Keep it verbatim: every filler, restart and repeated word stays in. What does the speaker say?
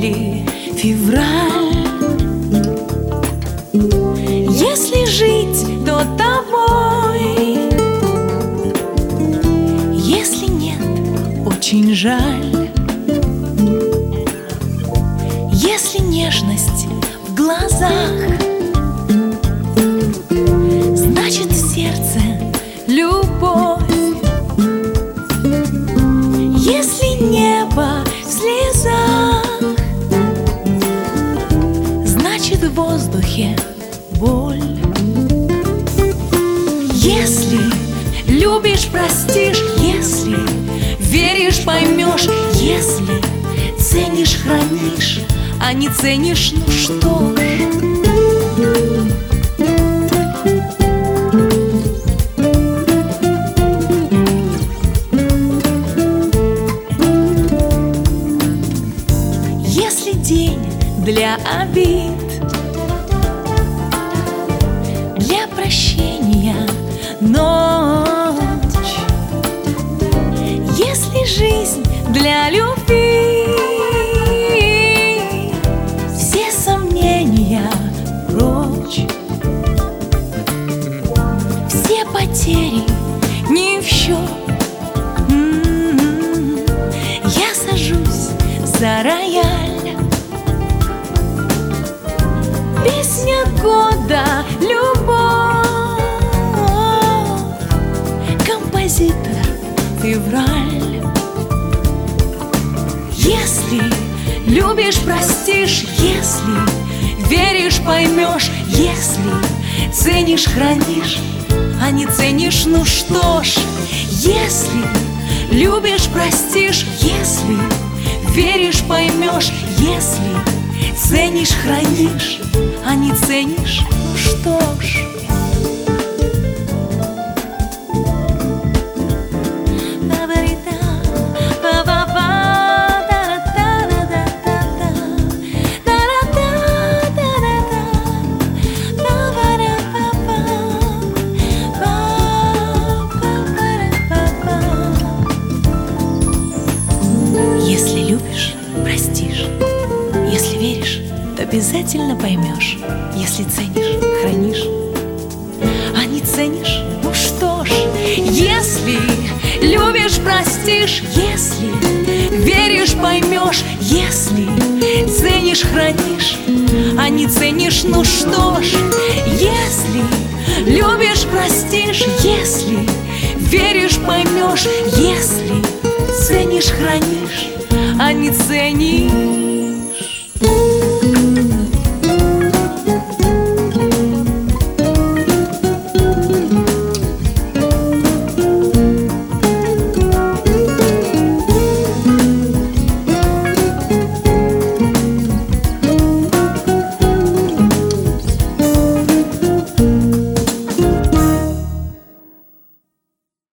или февраль. Если жить, то тобой, если нет, очень жаль. Если нежность в глазах, значит в сердце любовь. Если небо в слезах, значит в воздухе боль. Если любишь, простишь, если веришь, поймешь, если ценишь, хранишь, а не ценишь, ну что ж. Если день для обид, для прощения ночь, если жизнь для любви, все сомнения прочь, все потери не в счет. М-м-м. Я сажусь за рояль, песня года, любовь, композитор февраль. Если любишь, простишь, если веришь, поймешь, если ценишь, хранишь, а не ценишь, ну что ж. Если любишь, простишь, если веришь, поймешь, если ценишь, хранишь, а не ценишь, ну что ж. Если любишь, простишь, если веришь, то обязательно поймешь. Если ценишь, хранишь, а не ценишь, ну что ж. Если любишь, простишь, если веришь, поймешь, если ценишь, хранишь, а не ценишь, ну что ж. Если любишь, простишь, если веришь, поймешь, если ценишь, хранишь, а не ценишь.